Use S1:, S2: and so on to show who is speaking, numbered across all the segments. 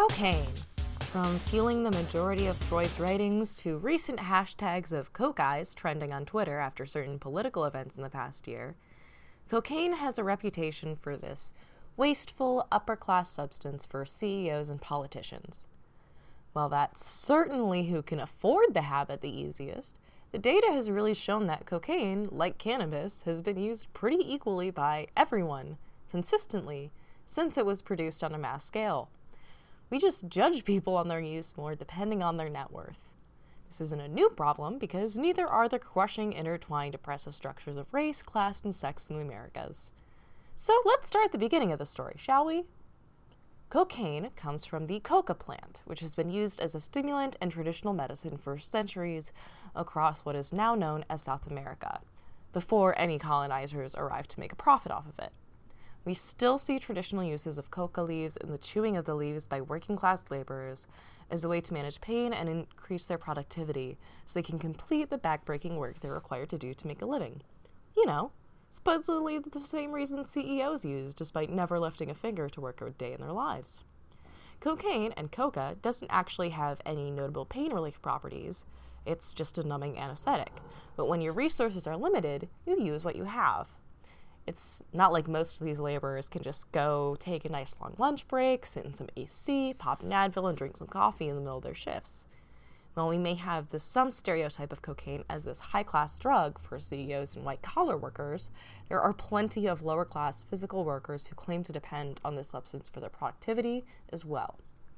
S1: Cocaine. From fueling the majority of Freud's writings to recent hashtags of coke eyes trending on Twitter after certain political events in the past year, cocaine has a reputation for this wasteful, upper-class substance for CEOs and politicians. While that's certainly who can afford the habit the easiest, the data has really shown that cocaine, like cannabis, has been used pretty equally by everyone, consistently, since it was produced on a mass scale. We just judge people on their use more depending on their net worth. This isn't a new problem because neither are the crushing, intertwined, oppressive structures of race, class, and sex in the Americas. So let's start at the beginning of the story, shall we? Cocaine comes from the coca plant, which has been used as a stimulant in traditional medicine for centuries across what is now known as South America, before any colonizers arrived to make a profit off of it. We still see traditional uses of coca leaves and the chewing of the leaves by working-class laborers as a way to manage pain and increase their productivity so they can complete the back-breaking work they're required to do to make a living. You know, supposedly the same reason CEOs use, despite never lifting a finger to work a day in their lives. Cocaine and coca doesn't actually have any notable pain relief properties. It's just a numbing anesthetic. But when your resources are limited, you use what you have. It's not like most of these laborers can just go take a nice long lunch break, sit in some AC, pop an Advil, and drink some coffee in the middle of their shifts. While we may have some stereotype of cocaine as this high-class drug for CEOs and white-collar workers, there are plenty of lower-class physical workers who claim to depend on this substance for their productivity as well.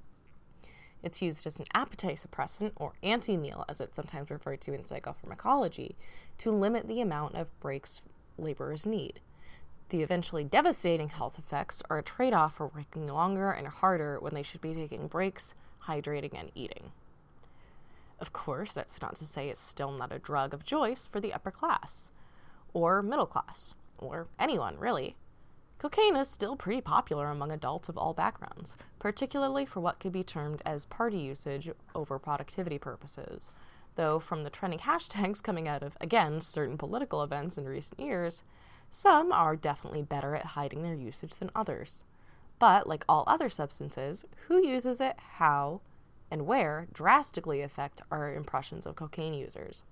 S1: It's used as an appetite suppressant, or anti-meal, as it's sometimes referred to in psychopharmacology, to limit the amount of breaks laborers need. The eventually devastating health effects are a trade-off for working longer and harder when they should be taking breaks, hydrating, and eating. Of course, that's not to say it's still not a drug of choice for the upper class, or middle class, or anyone, really. Cocaine is still pretty popular among adults of all backgrounds, particularly for what could be termed as party usage over productivity purposes, though from the trending hashtags coming out of, again, certain political events in recent years, some are definitely better at hiding their usage than others. But, like all other substances, who uses it, how, and where drastically affect our impressions of cocaine users.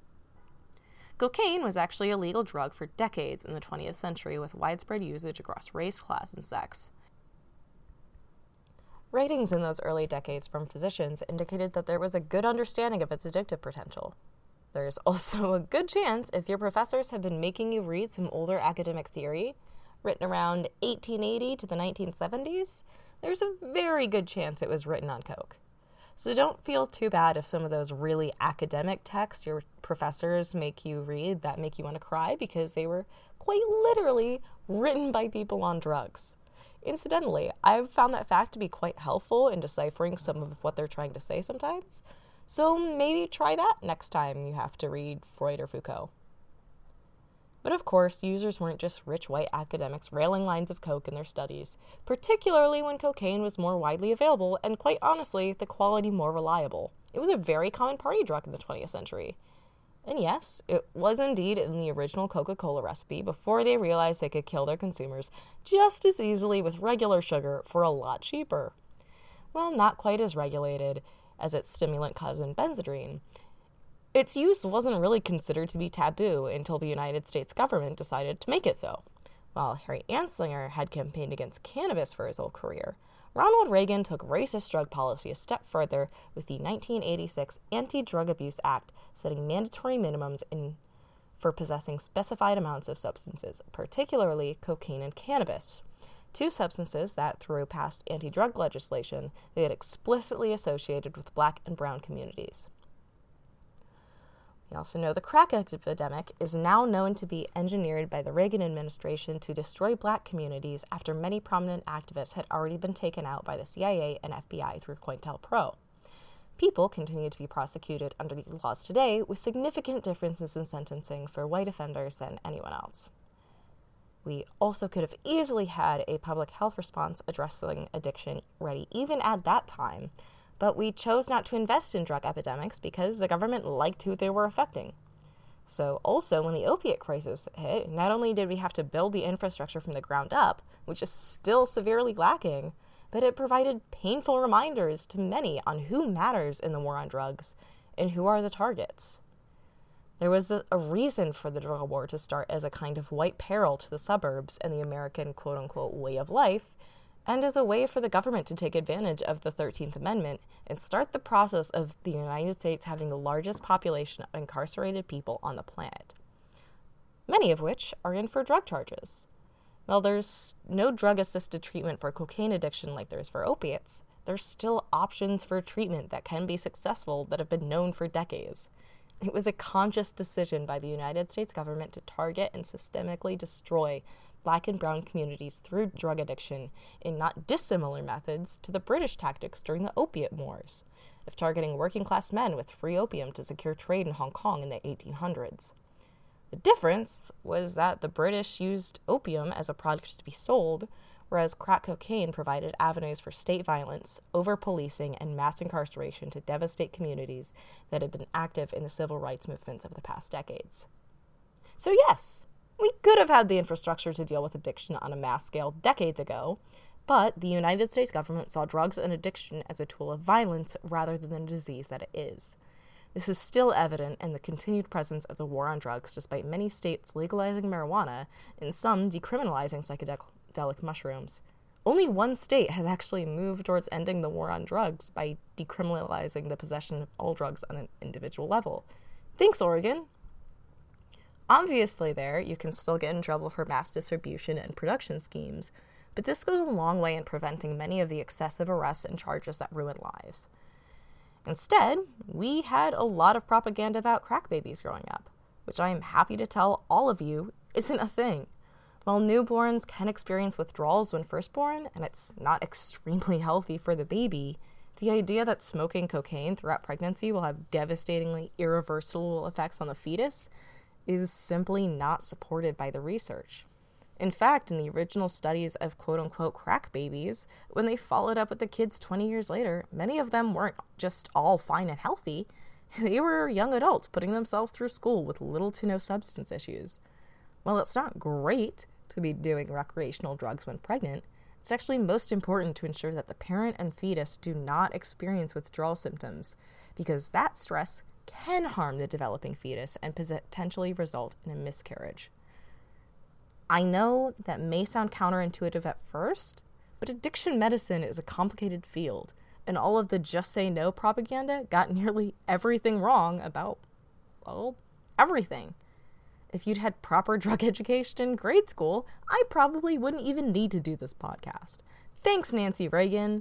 S1: Cocaine was actually a legal drug for decades in the 20th century with widespread usage across race, class, and sex. Ratings in those early decades from physicians indicated that there was a good understanding of its addictive potential. There's also a good chance if your professors have been making you read some older academic theory, written around 1880 to the 1970s, there's a very good chance it was written on coke. So don't feel too bad if some of those really academic texts your professors make you read that make you want to cry because they were quite literally written by people on drugs. Incidentally, I've found that fact to be quite helpful in deciphering some of what they're trying to say sometimes. So maybe try that next time you have to read Freud or Foucault. But of course, users weren't just rich white academics railing lines of coke in their studies, particularly when cocaine was more widely available and, quite honestly, the quality more reliable. It was a very common party drug in the 20th century. And yes, it was indeed in the original Coca-Cola recipe before they realized they could kill their consumers just as easily with regular sugar for a lot cheaper. Well, not quite as regulated as its stimulant cousin Benzedrine. Its use wasn't really considered to be taboo until the United States government decided to make it so. While Harry Anslinger had campaigned against cannabis for his whole career, Ronald Reagan took racist drug policy a step further with the 1986 Anti-Drug Abuse Act, setting mandatory minimums for possessing specified amounts of substances, particularly cocaine and cannabis, two substances that, through past anti-drug legislation, they had explicitly associated with Black and brown communities. We also know the crack epidemic is now known to be engineered by the Reagan administration to destroy Black communities after many prominent activists had already been taken out by the CIA and FBI through COINTELPRO. People continue to be prosecuted under these laws today, with significant differences in sentencing for white offenders than anyone else. We also could have easily had a public health response addressing addiction ready even at that time, but we chose not to invest in drug epidemics because the government liked who they were affecting. So also, when the opiate crisis hit, not only did we have to build the infrastructure from the ground up, which is still severely lacking, but it provided painful reminders to many on who matters in the war on drugs and who are the targets. There was a reason for the drug war to start as a kind of white peril to the suburbs and the American quote-unquote way of life, and as a way for the government to take advantage of the 13th Amendment and start the process of the United States having the largest population of incarcerated people on the planet, many of which are in for drug charges. While there's no drug-assisted treatment for cocaine addiction like there is for opiates, there's still options for treatment that can be successful that have been known for decades. It was a conscious decision by the United States government to target and systemically destroy Black and brown communities through drug addiction in not dissimilar methods to the British tactics during the opiate wars, of targeting working-class men with free opium to secure trade in Hong Kong in the 1800s. The difference was that the British used opium as a product to be sold, whereas crack cocaine provided avenues for state violence, over-policing, and mass incarceration to devastate communities that had been active in the civil rights movements of the past decades. So yes, we could have had the infrastructure to deal with addiction on a mass scale decades ago, but the United States government saw drugs and addiction as a tool of violence rather than the disease that it is. This is still evident in the continued presence of the war on drugs, despite many states legalizing marijuana and some decriminalizing psychedelic mushrooms. Only one state has actually moved towards ending the war on drugs by decriminalizing the possession of all drugs on an individual level. Thanks, Oregon! Obviously there, you can still get in trouble for mass distribution and production schemes, but this goes a long way in preventing many of the excessive arrests and charges that ruin lives. Instead, we had a lot of propaganda about crack babies growing up, which I am happy to tell all of you isn't a thing. While newborns can experience withdrawals when first born, and it's not extremely healthy for the baby, the idea that smoking cocaine throughout pregnancy will have devastatingly irreversible effects on the fetus is simply not supported by the research. In fact, in the original studies of quote-unquote crack babies, when they followed up with the kids 20 years later, many of them weren't just all fine and healthy. They were young adults putting themselves through school with little to no substance issues. While it's not great to be doing recreational drugs when pregnant, it's actually most important to ensure that the parent and fetus do not experience withdrawal symptoms, because that stress can harm the developing fetus and potentially result in a miscarriage. I know that may sound counterintuitive at first, but addiction medicine is a complicated field, and all of the just say no propaganda got nearly everything wrong about, well, everything. If you'd had proper drug education in grade school, I probably wouldn't even need to do this podcast. Thanks, Nancy Reagan.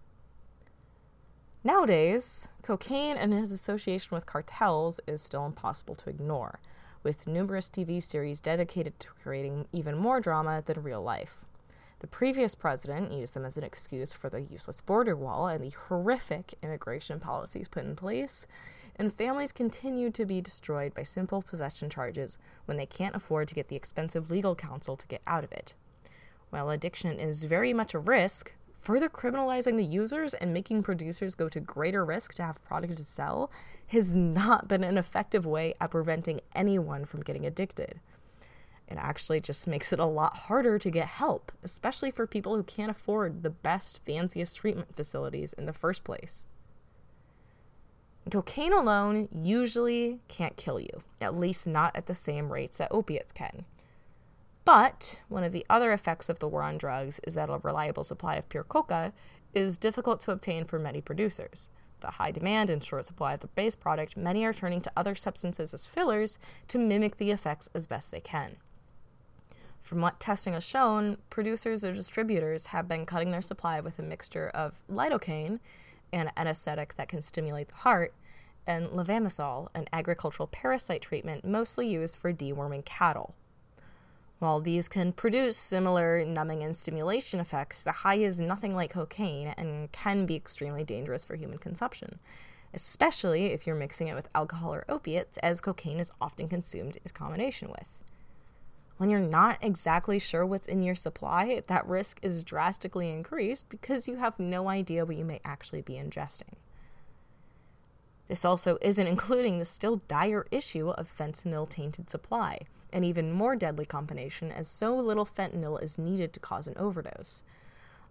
S1: Nowadays, cocaine and its association with cartels is still impossible to ignore, with numerous TV series dedicated to creating even more drama than real life. The previous president used them as an excuse for the useless border wall and the horrific immigration policies put in place, and families continue to be destroyed by simple possession charges when they can't afford to get the expensive legal counsel to get out of it. While addiction is very much a risk, further criminalizing the users and making producers go to greater risk to have product to sell has not been an effective way at preventing anyone from getting addicted. It actually just makes it a lot harder to get help, especially for people who can't afford the best, fanciest treatment facilities in the first place. Cocaine alone usually can't kill you, at least not at the same rates that opiates can. But one of the other effects of the war on drugs is that a reliable supply of pure coca is difficult to obtain for many producers. The high demand and short supply of the base product, many are turning to other substances as fillers to mimic the effects as best they can. From what testing has shown, producers or distributors have been cutting their supply with a mixture of lidocaine, an anesthetic that can stimulate the heart, and levamisole, an agricultural parasite treatment mostly used for deworming cattle. While these can produce similar numbing and stimulation effects, the high is nothing like cocaine and can be extremely dangerous for human consumption, especially if you're mixing it with alcohol or opiates, as cocaine is often consumed in combination with. When you're not exactly sure what's in your supply, that risk is drastically increased because you have no idea what you may actually be ingesting. This also isn't including the still dire issue of fentanyl-tainted supply, an even more deadly combination as so little fentanyl is needed to cause an overdose.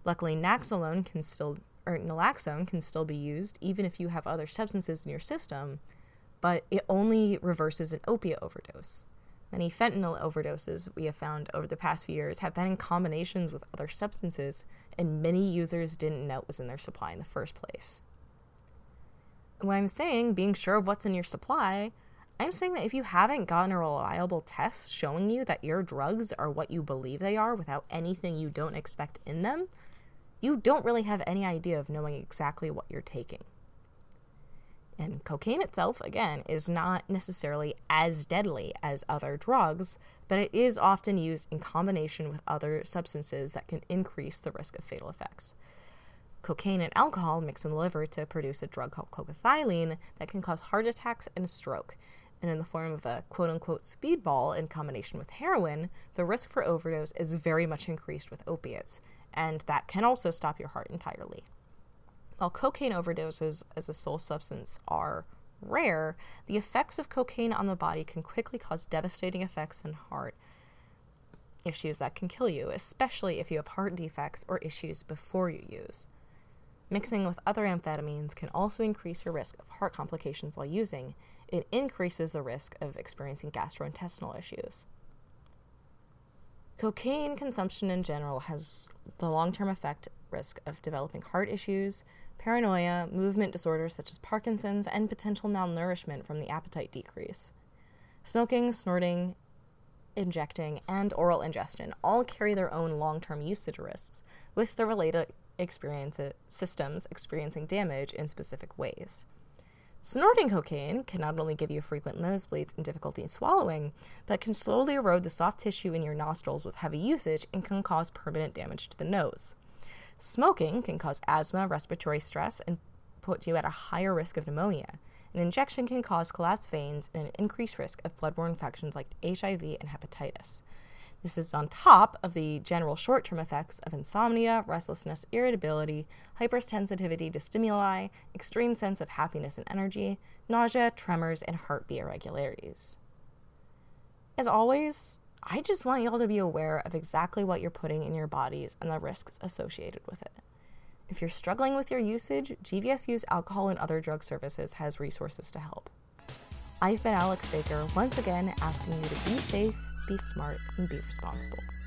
S1: Luckily, naloxone can still be used even if you have other substances in your system, but it only reverses an opiate overdose. Many fentanyl overdoses we have found over the past few years have been in combinations with other substances, and many users didn't know it was in their supply in the first place. When I'm saying being sure of what's in your supply, I'm saying that if you haven't gotten a reliable test showing you that your drugs are what you believe they are without anything you don't expect in them, you don't really have any idea of knowing exactly what you're taking. And cocaine itself, again, is not necessarily as deadly as other drugs, but it is often used in combination with other substances that can increase the risk of fatal effects. Cocaine and alcohol mix in the liver to produce a drug called clocophyllene that can cause heart attacks and a stroke. And in the form of a quote-unquote speedball in combination with heroin, the risk for overdose is very much increased with opiates, and that can also stop your heart entirely. While cocaine overdoses as a sole substance are rare, the effects of cocaine on the body can quickly cause devastating effects in heart issues that can kill you, especially if you have heart defects or issues before you use. Mixing with other amphetamines can also increase your risk of heart complications while using. It increases the risk of experiencing gastrointestinal issues. Cocaine consumption in general has the long-term risk of developing heart issues, paranoia, movement disorders such as Parkinson's, and potential malnourishment from the appetite decrease. Smoking, snorting, injecting, and oral ingestion all carry their own long-term usage risks, with the related systems experiencing damage in specific ways. Snorting cocaine can not only give you frequent nosebleeds and difficulty in swallowing, but can slowly erode the soft tissue in your nostrils with heavy usage and can cause permanent damage to the nose. Smoking can cause asthma, respiratory stress, and put you at a higher risk of pneumonia. An injection can cause collapsed veins and an increased risk of bloodborne infections like HIV and hepatitis. This is on top of the general short-term effects of insomnia, restlessness, irritability, hypersensitivity to stimuli, extreme sense of happiness and energy, nausea, tremors, and heartbeat irregularities. As always, I just want y'all to be aware of exactly what you're putting in your bodies and the risks associated with it. If you're struggling with your usage, GVS Youth Alcohol and Other Drug Services has resources to help. I've been Alex Baker, once again asking you to be safe, be smart, and be responsible.